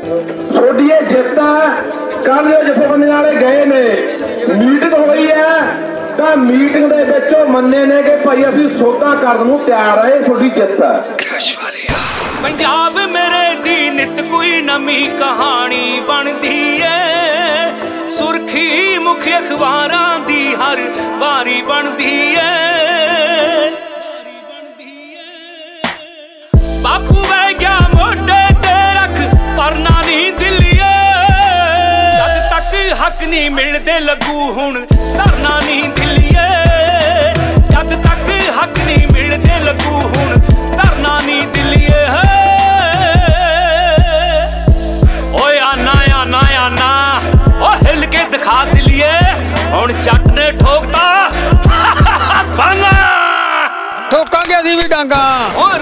ਤੁਹਾਡੀ ਇਹ ਜਿੱਤ ਹੈ। ਕੱਲ ਜੋ ਜਥੇਬੰਦੀਆਂ ਵਾਲੇ ਗਏ ਨੇ, ਮੀਟਿੰਗ ਹੋਈ ਹੈ ਤਾਂ ਮੀਟਿੰਗ ਦੇ ਵਿੱਚ ਉਹ ਮੰਨੇ ਨੇ ਕਿ ਭਾਈ ਅਸੀਂ ਸੌਦਾ ਕਰਨ ਨੂੰ ਤਿਆਰ ਆ। ਇਹ ਤੁਹਾਡੀ ਜਿੱਤ ਹੈ। ਪੰਜਾਬ ਮੇਰੇ ਦੀ ਨਿਤ ਕੋਈ ਨਵੀਂ ਕਹਾਣੀ ਬਣਦੀ ਏ, ਸੁਰਖੀ ਮੁੱਖ ਅਖਬਾਰਾਂ ਦੀ ਹਰ ਵਾਰੀ ਬਣਦੀ ਏ। ਬਾਪੂ ਵਹਿ ਗਿਆ ਮੋਢੇ ਤੇ ਰੱਖ ਪਰਨਾ ਨਹੀਂ ਦਿੱਲੀਏ, ਜਦ ਤੱਕ ਹੱਕ ਨਹੀਂ ਮਿਲਦੇ ਲੱਗੂ ਹੁਣ ਧਰਨਾ ਨਹੀਂ ਦਿੱਲੀਏ, ਜਦ ਤੱਕ ਹੱਕ ਨਹੀਂ ਮਿਲਦੇ ਲੱਗੂ ਹੁਣ ਧਰਨਾ ਨਹੀਂ ਦਿੱਲੀਏ। ਓਏ ਆਨਾ ਆਨਾ ਆਨਾ ਓ ਹਿੱਲ ਕੇ ਦਿਖਾ ਦਿੱਲੀਏ, ਹੁਣ ਜੱਟ ਨੇ ਠੋਕਤਾ ਠੋਕਾਂਗੇ ਅਸੀਂ ਵੀ ਡਾਂਗਾ।